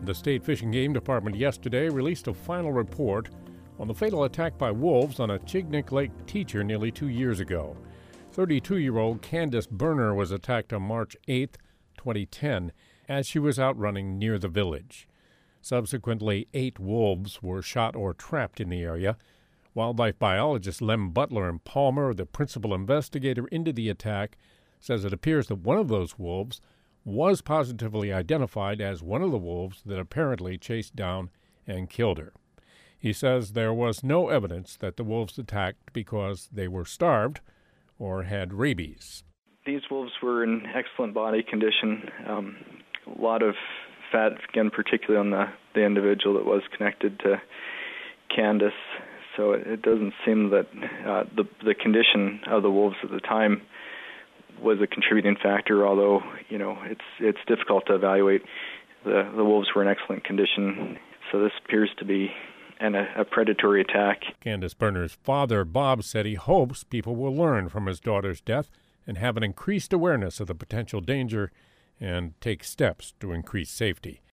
The State Fish and Game Department yesterday released a final report on the fatal attack by wolves on a Chignik Lake teacher nearly 2 years ago. 32-year-old Candace Berner was attacked on March 8, 2010, as she was out running near the village. Subsequently, 8 wolves were shot or trapped in the area. Wildlife biologist Lem Butler in Palmer, the principal investigator into the attack, says it appears that one of those wolves was positively identified as one of the wolves that apparently chased down and killed her. He says there was no evidence that the wolves attacked because they were starved or had rabies. These wolves were in excellent body condition. A lot of fat, again, particularly on the individual that was connected to Candace. So it doesn't seem that the condition of the wolves at the time was a contributing factor, although, it's difficult to evaluate. The wolves were in excellent condition, so this appears to be a predatory attack. Candace Berner's father, Bob, said he hopes people will learn from his daughter's death and have an increased awareness of the potential danger and take steps to increase safety.